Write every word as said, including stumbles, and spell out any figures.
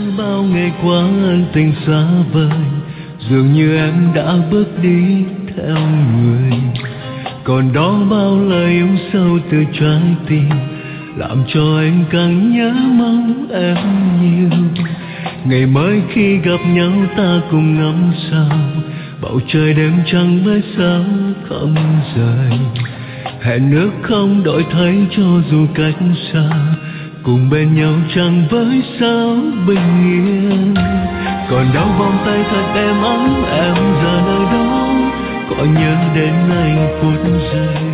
bao ngày qua ân tình xa vời, dường như em đã bước đi theo người. Còn đó bao lời yêu sâu từ trái tim, làm cho anh càng nhớ mong em nhiều. Ngày mới khi gặp nhau ta cùng ngắm sao, bầu trời đêm trăng với sao không rời. Hẹn ước không đổi thay cho dù cách xa, cùng bên nhau chẳng với sao bình yên. Còn đau vòng tay thật êm ấm, em giờ nơi đó có nhớ đến anh phút giây.